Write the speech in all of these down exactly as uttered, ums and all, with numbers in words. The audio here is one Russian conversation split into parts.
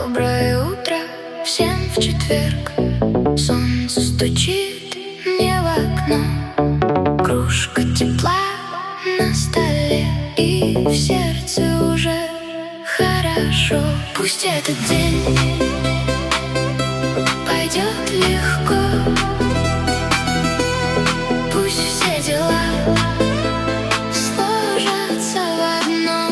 Доброе утро всем в четверг. Солнце стучит мне в окно. Кружка тепла на столе, и в сердце уже хорошо. Пусть этот день пойдет легко. Пусть все дела сложатся в одно.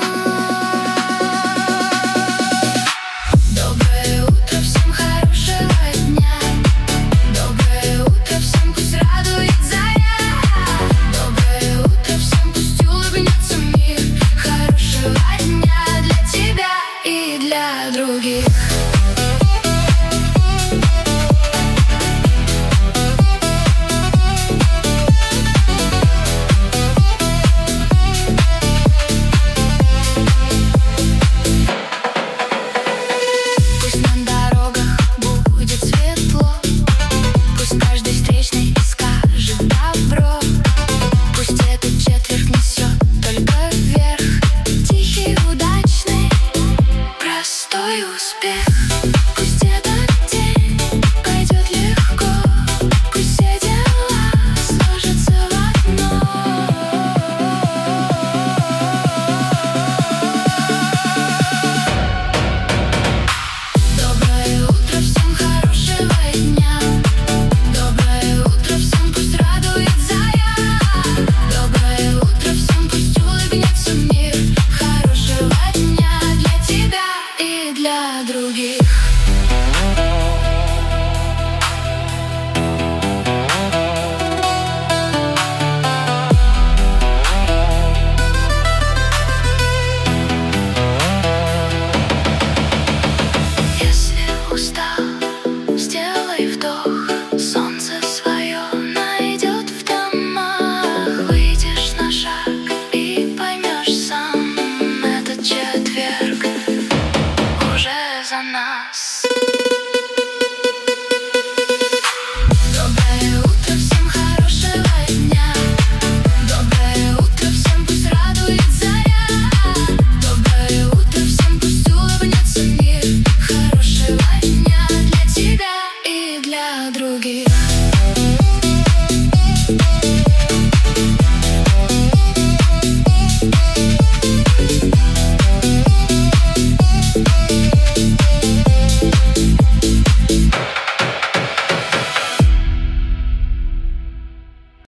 Доброе утро всем, хорошего дня. Доброе утро всем, пусть радует заря. Доброе утро всем, пусть улыбнется мир. Хорошего дня для тебя и для других. Успех. Пусть этот день пойдет легко. Пусть все дела сложатся в одно. Доброе утро всем, хорошего дня. Доброе утро всем, пусть радует заря. Доброе утро всем, пусть улыбнется мир. Хорошего дня для тебя и для других. Если устал, сделай вдох. Солнце свое найдет в домах. Выйдешь на шаг и поймешь сам, этот четверг уже за нас.